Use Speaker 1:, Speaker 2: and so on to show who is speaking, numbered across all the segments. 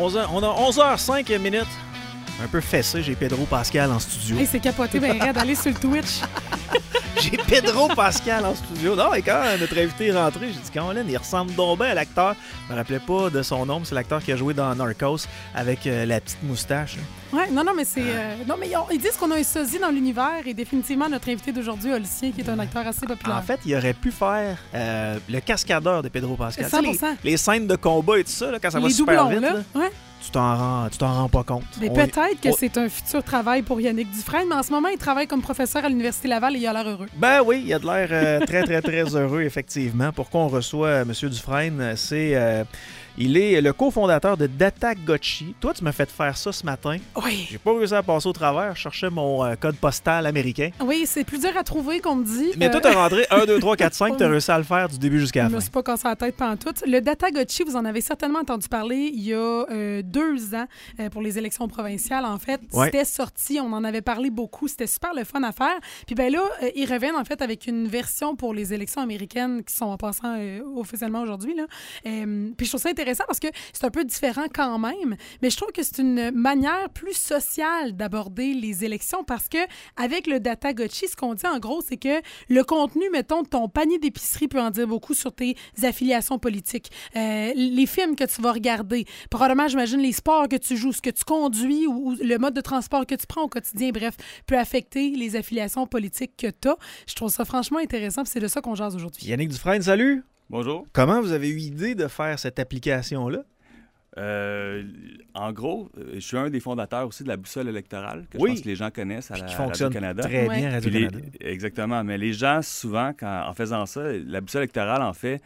Speaker 1: On a 11h05 minutes. Un peu fessé, j'ai Pedro Pascal en studio.
Speaker 2: Hey, c'est capoté, ben raide, allez sur le Twitch.
Speaker 1: J'ai Pedro Pascal en studio. Non, et quand notre invité est rentré, j'ai dit, Colin, il ressemble donc bien à l'acteur. Je me rappelais pas de son nom, c'est l'acteur qui a joué dans Narcos avec la petite moustache.
Speaker 2: Ouais, non, mais c'est. Non, mais ils disent qu'on a un sosie dans l'univers et définitivement notre invité d'aujourd'hui a le sien, qui est un acteur assez populaire.
Speaker 1: En fait, il aurait pu faire le cascadeur de Pedro Pascal.
Speaker 2: 100%.
Speaker 1: Tu sais, les scènes de combat et tout ça, là, quand ça va
Speaker 2: les
Speaker 1: super
Speaker 2: doublons,
Speaker 1: vite,
Speaker 2: là.
Speaker 1: là,
Speaker 2: Ouais.
Speaker 1: tu t'en rends pas compte.
Speaker 2: Mais peut-être que c'est un futur travail pour Yannick Dufresne, mais en ce moment, il travaille comme professeur à l'Université Laval et il a l'air heureux.
Speaker 1: Ben oui, il a de l'air très, très, très heureux, effectivement. Pourquoi on reçoit M. Dufresne, c'est... il est le cofondateur de Datagotchi. Toi, tu m'as fait faire ça ce matin.
Speaker 2: Oui.
Speaker 1: J'ai pas réussi à passer au travers. Je cherchais mon code postal américain.
Speaker 2: Oui, c'est plus dur à trouver qu'on me dit.
Speaker 1: Mais toi, t'as rentré 1, 2, 3, 4, 5. T'as réussi à le faire du début jusqu'à la
Speaker 2: Je
Speaker 1: fin.
Speaker 2: me suis pas cassé la tête pantoute. Le Datagotchi, vous en avez certainement entendu parler il y a 2 ans pour les élections provinciales. En fait, C'était sorti. On en avait parlé beaucoup. C'était super le fun à faire. Puis ben là, ils reviennent en fait avec une version pour les élections américaines qui sont en passant officiellement aujourd'hui. Là. Puis je trouve ça intéressant parce que c'est un peu différent quand même, mais je trouve que c'est une manière plus sociale d'aborder les élections parce que avec le Datagotchi, ce qu'on dit en gros, c'est que le contenu, mettons, de ton panier d'épicerie peut en dire beaucoup sur tes affiliations politiques. Les films que tu vas regarder, probablement, j'imagine, les sports que tu joues, ce que tu conduis ou le mode de transport que tu prends au quotidien, bref, peut affecter les affiliations politiques que tu as. Je trouve ça franchement intéressant, puis c'est de ça qu'on jase aujourd'hui.
Speaker 1: Yannick Dufresne, salut!
Speaker 3: Bonjour.
Speaker 1: Comment vous avez eu idée de faire cette application-là?
Speaker 3: En gros, je suis un des fondateurs aussi de la boussole électorale, que je pense que les gens connaissent à Radio-Canada.
Speaker 1: Très bien, Radio-Canada.
Speaker 3: Exactement. Mais les gens, souvent, en faisant ça, la boussole électorale, en fait,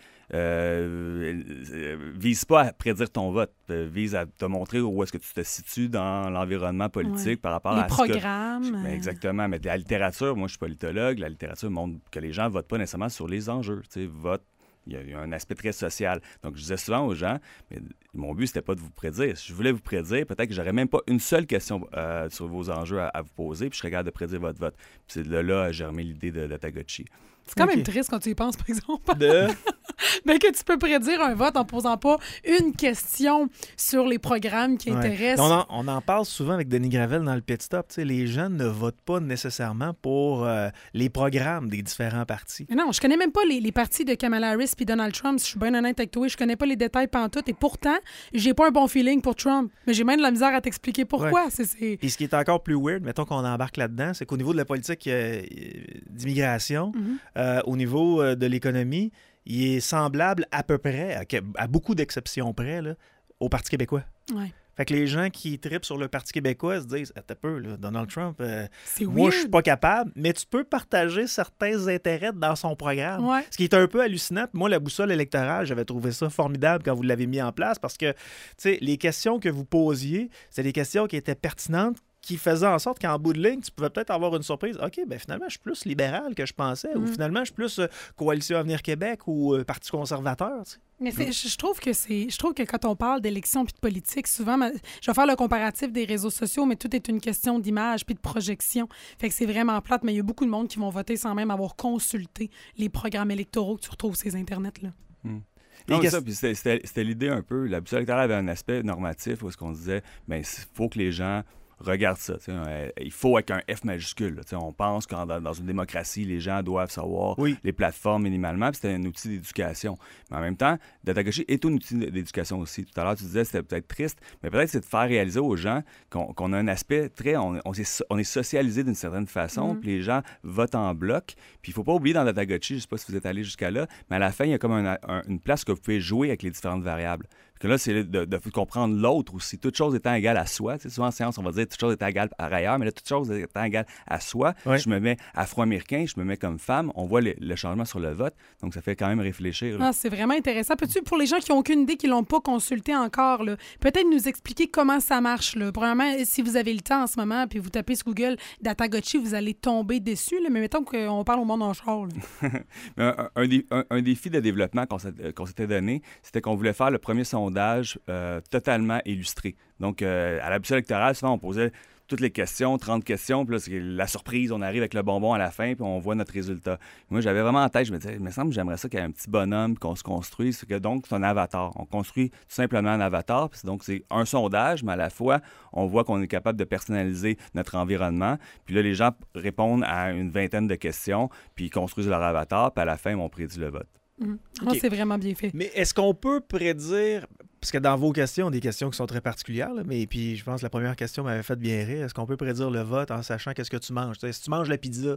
Speaker 3: vise pas à prédire ton vote, vise à te montrer où est-ce que tu te situes dans l'environnement politique par rapport
Speaker 2: les
Speaker 3: à
Speaker 2: programmes.
Speaker 3: Exactement. Mais la littérature, moi, je suis politologue, la littérature montre que les gens votent pas nécessairement sur les enjeux. Tu sais, votent. Il y a un aspect très social. Donc, je disais souvent aux gens, mais mon but, c'était pas de vous prédire. Si je voulais vous prédire, peut-être que j'aurais même pas une seule question sur vos enjeux à vous poser, puis je serais capable de prédire votre vote. Puis c'est de là a germé l'idée de Datagotchi.
Speaker 2: C'est quand même triste quand tu y penses, par exemple. Ben que tu peux prédire un vote en posant pas une question sur les programmes qui intéressent.
Speaker 1: On en parle souvent avec Denis Gravel dans le Pit Stop. T'sais, les gens ne votent pas nécessairement pour les programmes des différents partis.
Speaker 2: Mais non, je connais même pas les partis de Kamala Harris puis Donald Trump. Si je suis bien honnête avec toi, je connais pas les détails pantoute. Et pourtant, j'ai pas un bon feeling pour Trump. Mais j'ai même de la misère à t'expliquer pourquoi.
Speaker 1: Ouais. Puis ce qui est encore plus weird, mettons qu'on embarque là-dedans, c'est qu'au niveau de la politique d'immigration, au niveau de l'économie, il est semblable à peu près, à beaucoup d'exceptions près, là, au Parti québécois.
Speaker 2: Ouais.
Speaker 1: Fait que les gens qui trippent sur le Parti québécois se disent « Attends un peu, là, Donald Trump,
Speaker 2: moi,
Speaker 1: je suis pas capable, mais tu peux partager certains intérêts dans son programme.
Speaker 2: Ouais. »
Speaker 1: Ce qui est un peu hallucinant. Puis moi, la boussole électorale, j'avais trouvé ça formidable quand vous l'avez mis en place parce que, tu sais, les questions que vous posiez, c'est des questions qui étaient pertinentes, qui faisait en sorte qu'en bout de ligne, tu pouvais peut-être avoir une surprise. OK, ben finalement, je suis plus libéral que je pensais. Ou finalement, je suis plus Coalition Avenir Québec ou Parti conservateur. Tu sais.
Speaker 2: Mais je trouve que quand on parle d'élection puis de politique, souvent, je vais faire le comparatif des réseaux sociaux, mais tout est une question d'image puis de projection. Fait que c'est vraiment plate, mais il y a beaucoup de monde qui vont voter sans même avoir consulté les programmes électoraux que tu retrouves sur ces Internets-là.
Speaker 3: Non, ça, puis c'était l'idée un peu. La boussole électorale avait un aspect normatif où est-ce qu'on disait, il faut que les gens regarde ça. Il faut avec un F majuscule. Là, on pense que dans une démocratie, les gens doivent savoir les plateformes minimalement, puis c'était un outil d'éducation. Mais en même temps, Datagotchi est un outil d'éducation aussi. Tout à l'heure, tu disais que c'était peut-être triste, mais peut-être c'est de faire réaliser aux gens qu'on a un aspect très... On est socialisé d'une certaine façon, puis les gens votent en bloc. Puis il ne faut pas oublier dans Datagotchi, je ne sais pas si vous êtes allé jusqu'à là, mais à la fin, il y a comme une place que vous pouvez jouer avec les différentes variables. Que là, c'est de comprendre l'autre aussi. Toute chose étant égale à soi. Tu sais, souvent en science, on va dire toute chose étant égale par ailleurs, mais là, toute chose étant égale à soi. Je me mets afro-américain, je me mets comme femme. On voit le changement sur le vote. Donc, ça fait quand même réfléchir.
Speaker 2: Ah, c'est vraiment intéressant. Peux-tu, pour les gens qui n'ont aucune idée, qui ne l'ont pas consulté encore, là, peut-être nous expliquer comment ça marche? Là. Premièrement, si vous avez le temps en ce moment, puis vous tapez sur Google Datagotchi, vous allez tomber dessus. Là, mais mettons qu'on parle au monde en char.
Speaker 3: un défi de développement qu'on s'était donné, c'était qu'on voulait faire le premier sondage totalement illustré. Donc, à la boussole électorale, souvent, on posait toutes les questions, 30 questions, puis là, c'est la surprise, on arrive avec le bonbon à la fin, puis on voit notre résultat. Moi, j'avais vraiment en tête, je me disais, il me semble que j'aimerais ça qu'il y ait un petit bonhomme, qu'on se construise, donc c'est un avatar. On construit tout simplement un avatar, puis donc c'est un sondage, mais à la fois, on voit qu'on est capable de personnaliser notre environnement, puis là, les gens répondent à une vingtaine de questions, puis ils construisent leur avatar, puis à la fin, on prédit le vote.
Speaker 2: Okay. C'est vraiment bien fait.
Speaker 1: Mais est-ce qu'on peut prédire, parce que dans vos questions, des questions qui sont très particulières, là, mais puis je pense que la première question m'avait fait bien rire, est-ce qu'on peut prédire le vote en sachant qu'est-ce que tu manges? T'sais, si tu manges la pizza,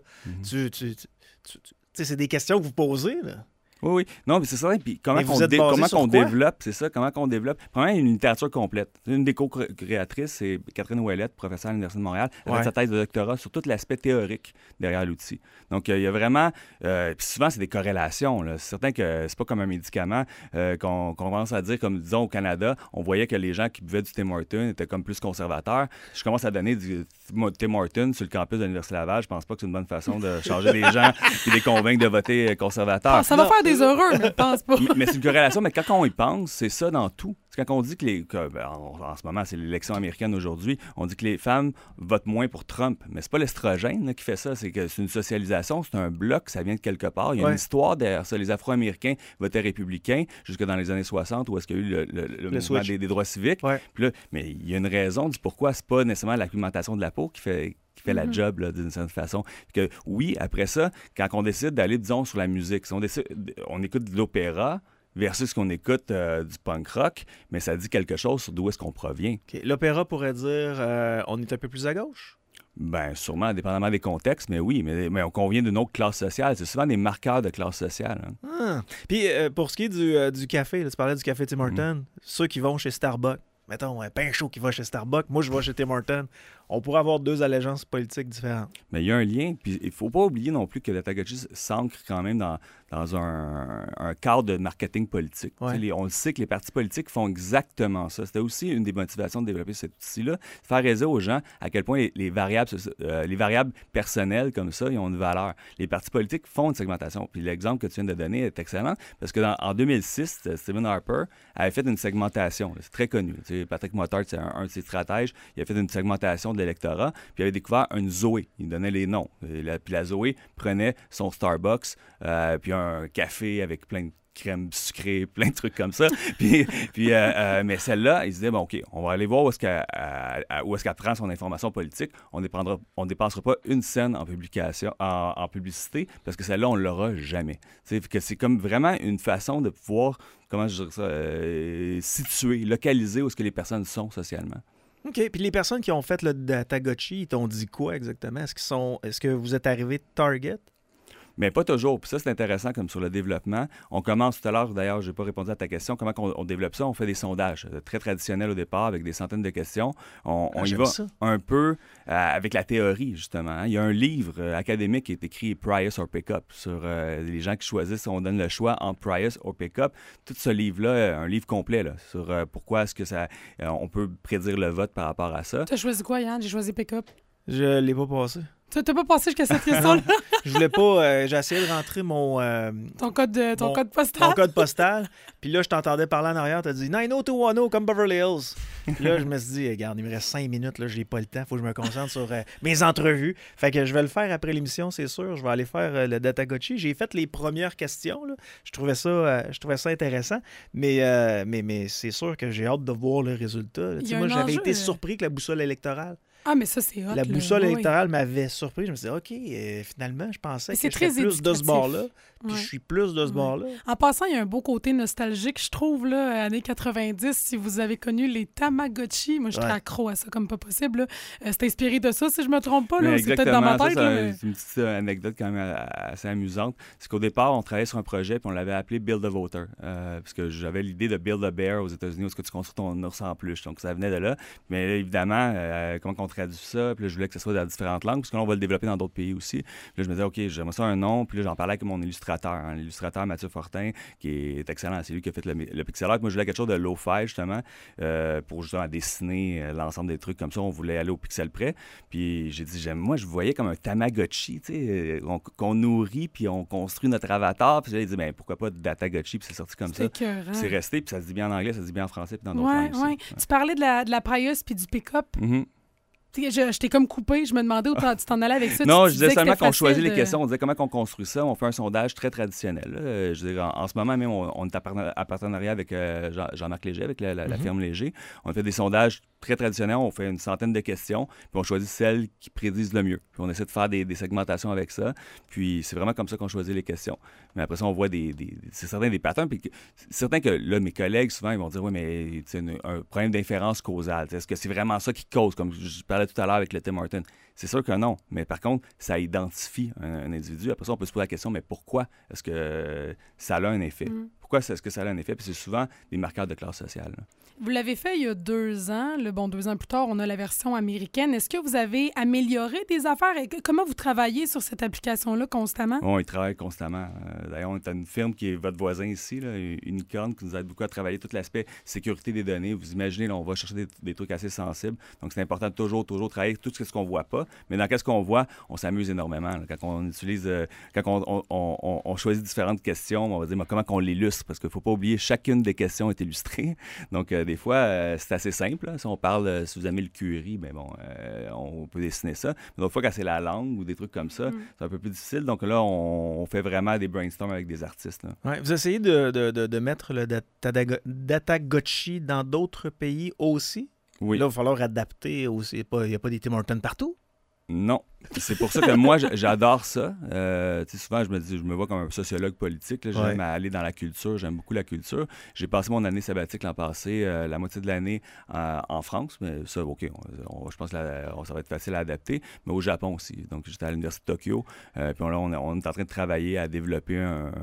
Speaker 1: c'est des questions que vous posez, là.
Speaker 3: Oui. Non, mais c'est ça. Puis comment qu'on développe, c'est ça, comment qu'on développe. Premièrement, une littérature complète. Une des co-créatrices, c'est Catherine Ouellette, professeure à l'Université de Montréal. Elle a fait sa thèse de doctorat sur tout l'aspect théorique derrière l'outil. Donc, il y a vraiment... puis souvent, c'est des corrélations. Là. C'est certain que c'est pas comme un médicament qu'on commence à dire, comme disons au Canada, on voyait que les gens qui buvaient du Tim Hortons étaient comme plus conservateurs. Je commence à donner du Tim Hortons sur le campus de l'Université Laval. Je pense pas que c'est une bonne façon de changer les gens et de les convaincre de voter conservateur.
Speaker 2: Ah, ça va faire des heureux, mais je pense pas.
Speaker 3: Mais c'est une corrélation, mais quand on y pense, c'est ça dans tout. C'est quand on dit en ce moment, c'est l'élection américaine aujourd'hui, on dit que les femmes votent moins pour Trump. Mais c'est pas l'estrogène là, qui fait ça, c'est que c'est une socialisation, c'est un bloc, ça vient de quelque part. Il y a une histoire derrière ça. Les Afro-Américains votaient républicains jusque dans les années 60 où est-ce qu'il y a eu le mouvement des droits civiques. Ouais. Puis là, mais il y a une raison du pourquoi c'est pas nécessairement l'acclimatation de la peau qui fait la job là, d'une certaine façon. Puis que, oui, après ça, quand on décide d'aller, disons, sur la musique, si on écoute de l'opéra versus qu'on écoute du punk rock, mais ça dit quelque chose sur d'où est-ce qu'on provient.
Speaker 1: Okay. L'opéra pourrait dire on est un peu plus à gauche?
Speaker 3: Bien, sûrement, dépendamment des contextes, mais oui, mais on convient d'une autre classe sociale. C'est souvent des marqueurs de classe sociale. Hein.
Speaker 1: Ah. Puis, pour ce qui est du café, là, tu parlais du café Tim Hortons, ceux qui vont chez Starbucks, mettons, un pain chaud qui va chez Starbucks, moi, je vais chez Tim Hortons. On pourrait avoir deux allégeances politiques différentes.
Speaker 3: Mais il y a un lien, puis il ne faut pas oublier non plus que la Tamagotchi s'ancre quand même dans un cadre de marketing politique. Ouais. On le sait que les partis politiques font exactement ça. C'était aussi une des motivations de développer cet outil-là, faire réaliser aux gens à quel point les variables personnelles comme ça, ils ont une valeur. Les partis politiques font une segmentation. Puis l'exemple que tu viens de donner est excellent, parce qu'en 2006, Stephen Harper avait fait une segmentation. C'est très connu. Patrick Motard, c'est un de ses stratèges. Il a fait une segmentation de l'électorat, puis il avait découvert une Zoé. Il donnait les noms. Puis la Zoé prenait son Starbucks, puis un café avec plein de crème sucrée, plein de trucs comme ça. Mais celle-là, il se disait, bon, OK, on va aller voir où est-ce qu'elle prend son information politique. On ne dépensera pas une scène en publicité, parce que celle-là, on ne l'aura jamais. Que c'est comme vraiment une façon de pouvoir, comment je dirais ça, situer, localiser où est-ce que les personnes sont socialement.
Speaker 1: OK. Puis les personnes qui ont fait le Tamagotchi, ils t'ont dit quoi exactement? Est-ce que vous êtes arrivé de Target?
Speaker 3: Mais pas toujours. Puis ça, c'est intéressant comme sur le développement. On commence tout à l'heure, d'ailleurs, je n'ai pas répondu à ta question, comment on développe ça? On fait des sondages très traditionnels au départ avec des centaines de questions. On y va un peu avec la théorie, justement. Hein. Il y a un livre académique qui est écrit « Prius or Pick-up » sur les gens qui choisissent, on donne le choix entre Prius or Pick-up. Tout ce livre-là, un livre complet là, sur pourquoi est-ce que on peut prédire le vote par rapport à ça.
Speaker 2: Tu as choisi quoi, Yann? J'ai choisi Pick-up.
Speaker 1: Je l'ai pas passé.
Speaker 2: Tu n'as pas passé jusqu'à cette question-là?
Speaker 1: Je voulais pas... j'ai essayé de rentrer mon...
Speaker 2: ton code postal.
Speaker 1: Mon code postal. Puis là, je t'entendais parler en arrière. Tu as dit 90210 comme Beverly Hills. Puis là, je me suis dit, regarde, il me reste 5 minutes. Là, j'ai pas le temps. Faut que je me concentre sur mes entrevues. Fait que je vais le faire après l'émission, c'est sûr. Je vais aller faire le Tamagotchi. J'ai fait les premières questions. Là. Je trouvais ça intéressant. Mais c'est sûr que j'ai hâte de voir le résultat. Moi, j'avais été surpris que la boussole électorale.
Speaker 2: Ah, mais ça, c'est hot.
Speaker 1: La boussole électorale m'avait surpris. Je me suis dit, OK, finalement, je pensais que j'étais plus de ce bord-là. Puis je suis plus de ce bord-là.
Speaker 2: En passant, il y a un beau côté nostalgique, je trouve, là, années 90. Si vous avez connu les Tamagotchi, moi, je suis accro à ça comme pas possible. C'est inspiré de ça, si je me trompe pas. Là. C'est peut-être dans ma tête.
Speaker 3: C'est une petite anecdote quand même assez amusante. C'est qu'au départ, on travaillait sur un projet puis on l'avait appelé Build a Voter. Parce que j'avais l'idée de Build a Bear aux États-Unis où est-ce que tu construis ton ours en peluche. Donc, ça venait de là. Mais là, évidemment, comment on traduit ça? Puis là, je voulais que ce soit dans différentes langues parce que là, on va le développer dans d'autres pays aussi. Puis là, je me disais, OK, j'aimerais ça un nom. Puis là, j'en parlais avec mon illustrateur, l'illustrateur Mathieu Fortin, qui est excellent. C'est lui qui a fait le pixel art. Moi, je voulais quelque chose de low-fi, justement, pour justement dessiner l'ensemble des trucs comme ça. On voulait aller au pixel près. Puis j'ai dit, moi, je voyais comme un Tamagotchi, tu sais, qu'on nourrit, puis on construit notre avatar. Puis là, il dit, ben pourquoi pas de Datagotchi? Puis c'est sorti comme ça.
Speaker 2: Écœurant.
Speaker 3: C'est resté, puis ça se dit bien en anglais, ça se dit bien en français, puis dans d'autres langues aussi.
Speaker 2: Tu parlais de la Prius puis du pick-up.
Speaker 3: Mm-hmm.
Speaker 2: Je t'ai comme coupé, je me demandais où tu t'en allais avec ça.
Speaker 3: Non, je disais seulement qu'on choisit les questions, on disait comment on construit ça, on fait un sondage très traditionnel. Je veux dire, en ce moment même, on est à partenariat avec Jean-Marc Léger, avec la firme Léger. On fait des sondages très traditionnels, on fait une centaine de questions, puis on choisit celles qui prédisent le mieux. Puis on essaie de faire des segmentations avec ça, puis c'est vraiment comme ça qu'on choisit les questions. Mais après ça, on voit c'est certain des patterns, puis c'est certain que là, mes collègues, souvent, ils vont dire, oui, mais c'est un problème d'inférence causale. Est-ce que c'est vraiment ça qui cause, comme je parlais tout à l'heure avec le Tim Horton? C'est sûr que non, mais par contre, ça identifie un individu. Après ça, on peut se poser la question, mais pourquoi est-ce que ça a un effet? Pourquoi est-ce que ça a un effet? Puis c'est souvent des marqueurs de classe sociale. Là.
Speaker 2: Vous l'avez fait il y a 2 ans. 2 ans plus tard, on a la version américaine. Est-ce que vous avez amélioré des affaires? Comment vous travaillez sur cette application-là constamment?
Speaker 3: On y travaille constamment. D'ailleurs, on est à une firme qui est votre voisin ici, là, Unicorn, qui nous aide beaucoup à travailler tout l'aspect sécurité des données. Vous imaginez, là, on va chercher des trucs assez sensibles. Donc, c'est important de toujours travailler tout ce qu'on voit pas. Mais dans qu'est-ce qu'on voit, on s'amuse énormément. Là. Quand on utilise, quand on choisit différentes questions, on va dire comment on l'illustre, parce qu'il ne faut pas oublier, chacune des questions est illustrée. Donc, des fois, c'est assez simple. Là. Si on parle, si vous aimez le curry, ben bon, on peut dessiner ça. Mais d'autres fois, quand c'est la langue ou des trucs comme ça, c'est un peu plus difficile. Donc là, on fait vraiment des brainstorms avec des artistes.
Speaker 1: Ouais, vous essayez de mettre le Datagotchi dans d'autres pays aussi?
Speaker 3: Oui.
Speaker 1: Là, il va falloir adapter aussi. Il n'y a pas des Tim Hortons partout?
Speaker 3: Non. C'est pour ça que moi, j'adore ça. Souvent, je me vois comme un sociologue politique. Là. J'aime aller dans la culture. J'aime beaucoup la culture. J'ai passé mon année sabbatique l'an passé, la moitié de l'année en France. Mais ça, OK, je pense que ça va être facile à adapter. Mais au Japon aussi. Donc, j'étais à l'Université de Tokyo. Puis là, on est en train de travailler à développer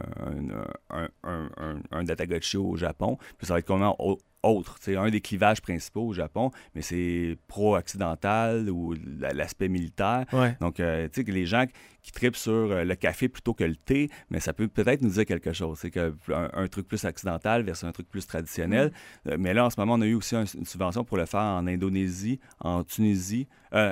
Speaker 3: un Datagotchi au Japon. Puis ça va être comment autre. C'est un des clivages principaux au Japon, mais c'est pro-occidental ou l'aspect militaire.
Speaker 1: Ouais.
Speaker 3: Donc, tu sais, que les gens qui trippent sur le café plutôt que le thé, mais ça peut peut-être nous dire quelque chose. C'est qu'un truc plus occidental versus un truc plus traditionnel. Mais là, en ce moment, on a eu aussi une subvention pour le faire en Indonésie, en Tunisie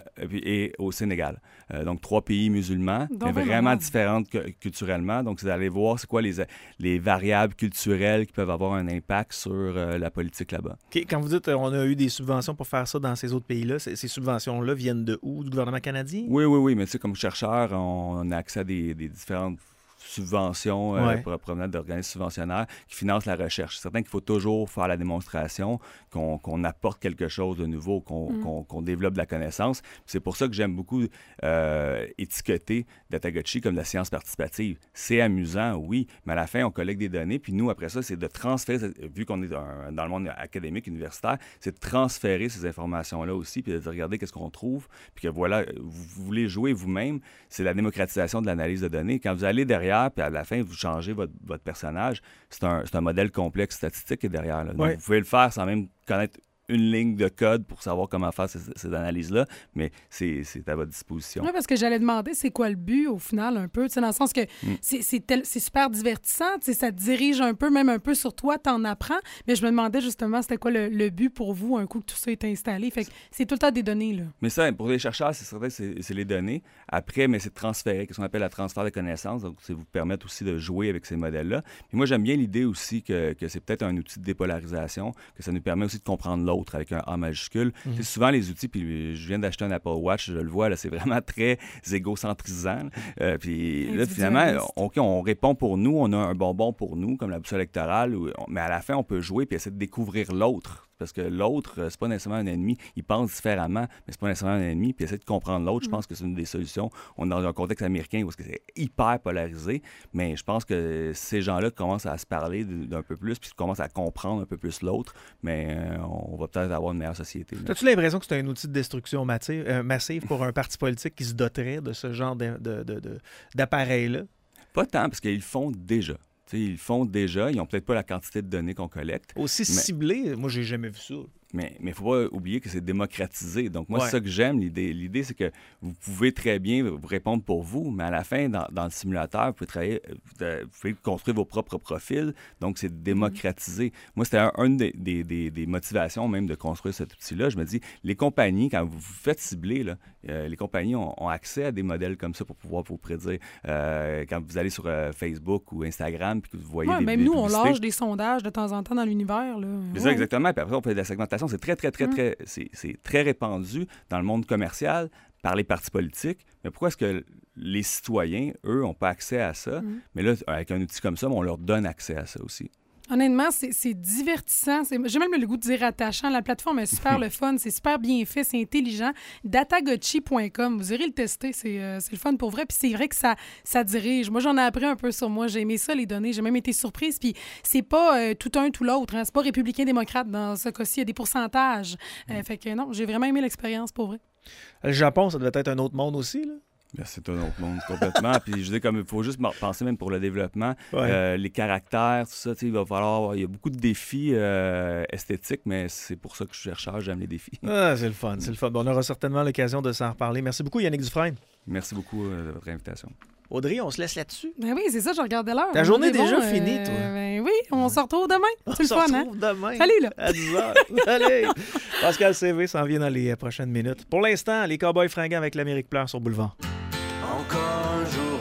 Speaker 3: et au Sénégal. Donc, 3 pays musulmans, mais vraiment différents culturellement. Donc, c'est d'aller voir c'est quoi les variables culturelles qui peuvent avoir un impact sur la politique là-bas.
Speaker 1: Okay. Quand vous dites on a eu des subventions pour faire ça dans ces autres pays-là, ces subventions-là viennent de où? Du gouvernement canadien?
Speaker 3: Oui. Mais tu sais, comme chercheur, on a accès à des différentes subventions pour provenant d'organismes subventionnaires qui financent la recherche. C'est certain qu'il faut toujours faire la démonstration qu'on apporte quelque chose de nouveau, qu'on développe de la connaissance. Puis c'est pour ça que j'aime beaucoup étiqueter Datagotchi comme de la science participative. C'est amusant, oui, mais à la fin, on collecte des données, puis nous, après ça, c'est de transférer, vu qu'on est dans le monde académique, universitaire, c'est de transférer ces informations-là aussi, puis de dire, regardez qu'est-ce qu'on trouve, puis que voilà, vous voulez jouer vous-même, c'est la démocratisation de l'analyse de données. Quand vous allez derrière, puis à la fin, vous changez votre personnage. C'est un modèle complexe statistique qui est derrière. Là. Donc, vous pouvez le faire sans même connaître une ligne de code pour savoir comment faire ces analyses-là, mais c'est à votre disposition.
Speaker 2: Oui, parce que j'allais demander, c'est quoi le but au final un peu, dans le sens que c'est super divertissant, ça te dirige un peu, même un peu sur toi, t'en apprends, mais je me demandais justement c'était quoi le but pour vous un coup que tout ça est installé. Fait que c'est tout le temps des données, là.
Speaker 3: Mais ça, pour les chercheurs, c'est certain que c'est les données. Après, mais c'est de transférer, ce qu'on appelle la transfert de connaissances, donc c'est vous permettre aussi de jouer avec ces modèles-là. Puis moi, j'aime bien l'idée aussi que c'est peut-être un outil de dépolarisation, que ça nous permet aussi de comprendre l'autre avec un A majuscule. C'est souvent les outils, puis je viens d'acheter un Apple Watch, je le vois, là, c'est vraiment très égocentrisant. Puis là, finalement, on répond pour nous, on a un bonbon pour nous, comme la boussole électorale, mais à la fin, on peut jouer puis essayer de découvrir l'autre. Parce que l'autre, c'est pas nécessairement un ennemi. Il pense différemment, mais c'est pas nécessairement un ennemi. Puis essayer de comprendre l'autre, je pense que c'est une des solutions. On est dans un contexte américain où c'est hyper polarisé, mais je pense que ces gens-là commencent à se parler d'un peu plus, puis commencent à comprendre un peu plus l'autre, mais on va peut-être avoir une meilleure société.
Speaker 1: As-tu l'impression que c'est un outil de destruction massive pour un parti politique qui se doterait de ce genre d'appareil-là?
Speaker 3: Pas tant, parce qu'ils le font déjà. T'sais, ils le font déjà, ils n'ont peut-être pas la quantité de données qu'on collecte.
Speaker 1: Aussi ciblé, moi, j'ai jamais vu ça.
Speaker 3: Mais il ne faut pas oublier que c'est démocratisé. Donc, moi, c'est ça que j'aime, l'idée. L'idée, c'est que vous pouvez très bien vous répondre pour vous, mais à la fin, dans le simulateur, vous pouvez construire vos propres profils. Donc, c'est démocratisé. Moi, c'était une des motivations même de construire cet outil-là. Je me dis, les compagnies, quand vous vous faites cibler, là, les compagnies ont accès à des modèles comme ça pour pouvoir vous prédire. Quand vous allez sur Facebook ou Instagram, puis que vous voyez des
Speaker 2: même nous,
Speaker 3: publicités,
Speaker 2: on lâche des sondages de temps en temps dans l'univers.
Speaker 3: C'est ça, exactement. Puis après, on fait de la segmentation l'expérimentation, c'est c'est très répandu dans le monde commercial par les partis politiques. Mais pourquoi est-ce que les citoyens, eux, n'ont pas accès à ça? Mais là, avec un outil comme ça, on leur donne accès à ça aussi.
Speaker 2: Honnêtement, c'est divertissant. J'ai même le goût de dire attachant. La plateforme est super le fun. C'est super bien fait. C'est intelligent. Datagotchi.com. Vous irez le tester. C'est le fun pour vrai. Puis c'est vrai que ça dirige. Moi, j'en ai appris un peu sur moi. J'ai aimé ça, les données. J'ai même été surprise. Puis c'est pas tout un, tout l'autre. Hein. C'est pas républicain-démocrate dans ce cas-ci. Il y a des pourcentages. Fait que non, j'ai vraiment aimé l'expérience pour vrai.
Speaker 1: Le Japon, ça devait être un autre monde aussi, là?
Speaker 3: Bien, c'est un autre monde, complètement. Puis je dis, comme il faut juste penser même pour le développement, les caractères, tout ça, il y a beaucoup de défis esthétiques, mais c'est pour ça que je suis chercheur, j'aime les défis.
Speaker 1: Ah, c'est le fun, c'est le fun. On aura certainement l'occasion de s'en reparler. Merci beaucoup, Yannick Dufresne.
Speaker 3: Merci beaucoup de votre invitation.
Speaker 1: Audrey, on se laisse là-dessus.
Speaker 2: Ben oui, c'est ça, je regardais l'heure.
Speaker 1: Ta journée est déjà finie, toi.
Speaker 2: Ben oui, on se retrouve demain. C'est le fun, hein? On se retrouve
Speaker 1: demain.
Speaker 2: Salut, là.
Speaker 1: À 10h. Allez. Pascal CV s'en vient dans les prochaines minutes. Pour l'instant, les Cowboys fringants avec l'Amérique pleure sur Boulevard.